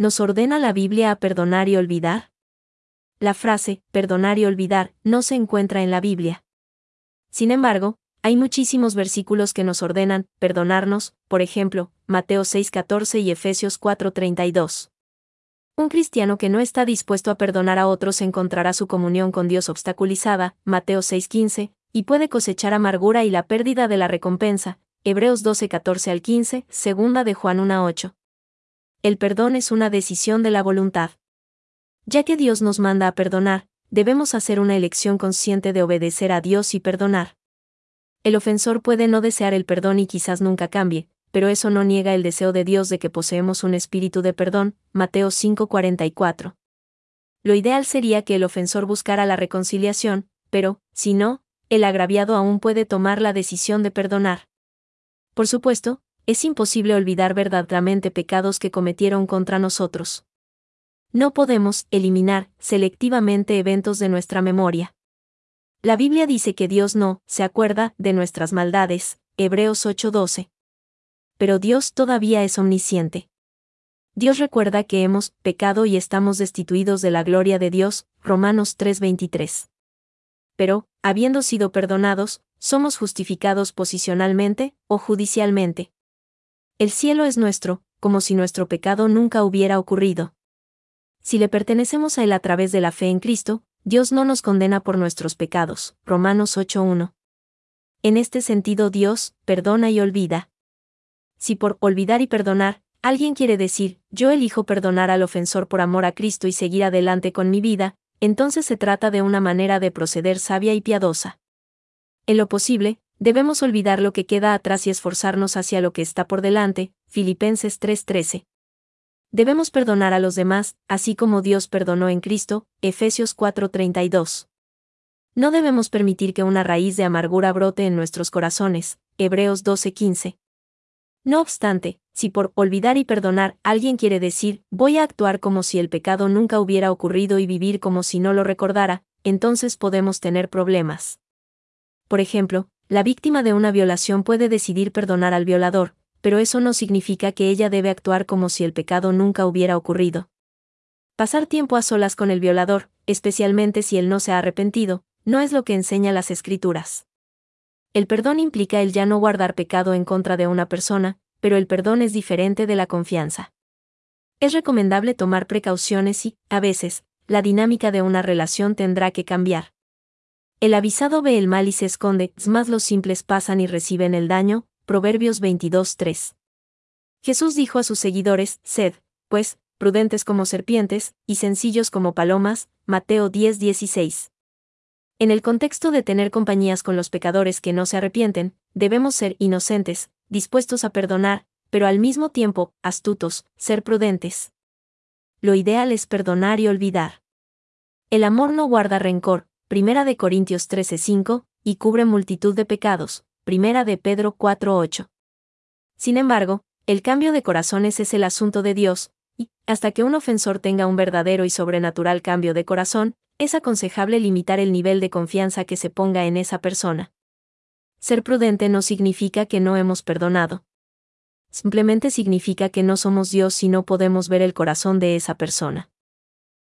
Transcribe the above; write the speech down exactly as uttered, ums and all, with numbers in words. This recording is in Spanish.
¿nos ordena la Biblia a perdonar y olvidar? La frase, perdonar y olvidar, no se encuentra en la Biblia. Sin embargo, hay muchísimos versículos que nos ordenan perdonarnos, por ejemplo, Mateo seis catorce y Efesios cuatro treinta y dos. Un cristiano que no está dispuesto a perdonar a otros encontrará su comunión con Dios obstaculizada, Mateo seis quince, y puede cosechar amargura y la pérdida de la recompensa, Hebreos doce catorce al quince, segunda de Juan uno ocho. El perdón es una decisión de la voluntad. Ya que Dios nos manda a perdonar, debemos hacer una elección consciente de obedecer a Dios y perdonar. El ofensor puede no desear el perdón y quizás nunca cambie, pero eso no niega el deseo de Dios de que poseemos un espíritu de perdón, Mateo cinco cuarenta y cuatro. Lo ideal sería que el ofensor buscara la reconciliación, pero, si no, el agraviado aún puede tomar la decisión de perdonar. Por supuesto, es imposible olvidar verdaderamente pecados que cometieron contra nosotros. No podemos eliminar selectivamente eventos de nuestra memoria. La Biblia dice que Dios no se acuerda de nuestras maldades, Hebreos ocho doce. Pero Dios todavía es omnisciente. Dios recuerda que hemos pecado y estamos destituidos de la gloria de Dios, Romanos tres veintitrés. Pero, habiendo sido perdonados, somos justificados posicionalmente o judicialmente. El cielo es nuestro, como si nuestro pecado nunca hubiera ocurrido. Si le pertenecemos a Él a través de la fe en Cristo, Dios no nos condena por nuestros pecados, Romanos ocho uno. En este sentido Dios perdona y olvida. Si por olvidar y perdonar, alguien quiere decir, yo elijo perdonar al ofensor por amor a Cristo y seguir adelante con mi vida, entonces se trata de una manera de proceder sabia y piadosa. En lo posible, debemos olvidar lo que queda atrás y esforzarnos hacia lo que está por delante, Filipenses tres trece. Debemos perdonar a los demás, así como Dios perdonó en Cristo, Efesios cuatro treinta y dos. No debemos permitir que una raíz de amargura brote en nuestros corazones, Hebreos doce quince. No obstante, si por olvidar y perdonar alguien quiere decir, voy a actuar como si el pecado nunca hubiera ocurrido y vivir como si no lo recordara, entonces podemos tener problemas. Por ejemplo, la víctima de una violación puede decidir perdonar al violador, pero eso no significa que ella debe actuar como si el pecado nunca hubiera ocurrido. Pasar tiempo a solas con el violador, especialmente si él no se ha arrepentido, no es lo que enseña las Escrituras. El perdón implica el ya no guardar pecado en contra de una persona, pero el perdón es diferente de la confianza. Es recomendable tomar precauciones y, a veces, la dinámica de una relación tendrá que cambiar. El avisado ve el mal y se esconde, mas los simples pasan y reciben el daño, Proverbios veintidós tres. Jesús dijo a sus seguidores, sed, pues, prudentes como serpientes, y sencillos como palomas, Mateo diez dieciséis. En el contexto de tener compañías con los pecadores que no se arrepienten, debemos ser inocentes, dispuestos a perdonar, pero al mismo tiempo, astutos, ser prudentes. Lo ideal es perdonar y olvidar. El amor no guarda rencor, Primera de Corintios trece cinco, y cubre multitud de pecados, Primera de Pedro cuatro ocho. Sin embargo, el cambio de corazones es el asunto de Dios, y, hasta que un ofensor tenga un verdadero y sobrenatural cambio de corazón, es aconsejable limitar el nivel de confianza que se ponga en esa persona. Ser prudente no significa que no hemos perdonado. Simplemente significa que no somos Dios y no podemos ver el corazón de esa persona.